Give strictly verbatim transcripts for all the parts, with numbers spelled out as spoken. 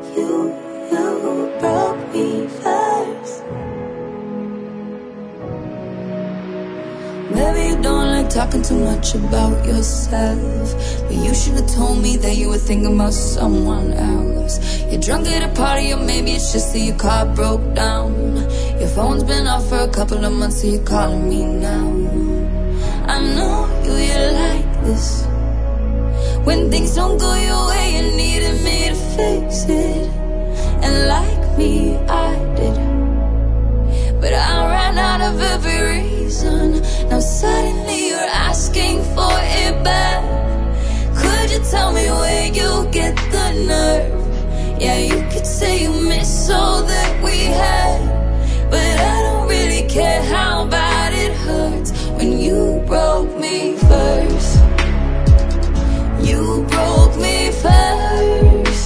You, you broke me first. Maybe you don't like talking too much about yourself, but you should have told me that you were thinking about someone else. You're drunk at a party, or maybe it's just that your car broke down. Your phone's been off for a couple of months, so you're calling me now. I know you, you're like this. When things don't go your way, you needed me to fix it. And like me, I did, but I ran out of every reason. Now suddenly you're asking for it back. Could you tell me where you get the nerve? Yeah, you could say you miss all that we had, but I don't really care how bad it hurts when you broke me first. You broke me first.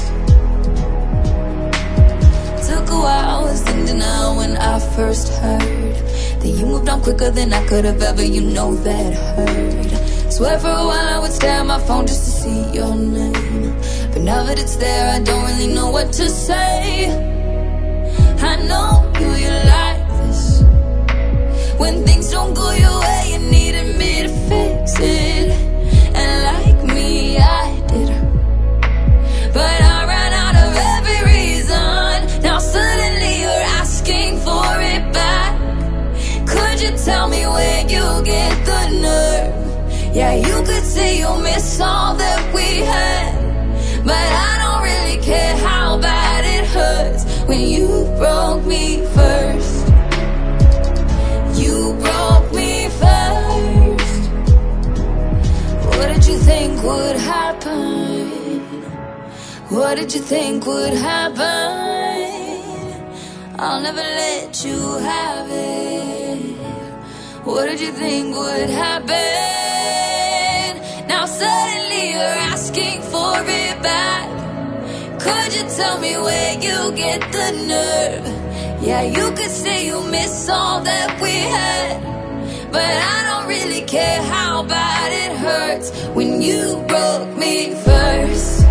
Took a while, was in denial when I first heard that you moved on quicker than I could have ever, you know that hurt. Swear for a while I would stare at my phone just to see your name, but now that it's there I don't really know what to say. I know you, you're like this. When things don't go your way, you needed me to fix it. And like me, I did, but I ran out of every reason. Now suddenly you're asking for it back. Could you tell me where you get the nerve? Yeah, you could say you miss all that we had, but I don't really care how bad it hurts when you broke me first. You broke me first. What did you think would happen? What did you think would happen? I'll never let you have it. What did you think would happen? Now suddenly you're asking for it back. Could you tell me where you get the nerve? Yeah, you could say you miss all that we had, but I don't really care how bad it hurts when you broke me first.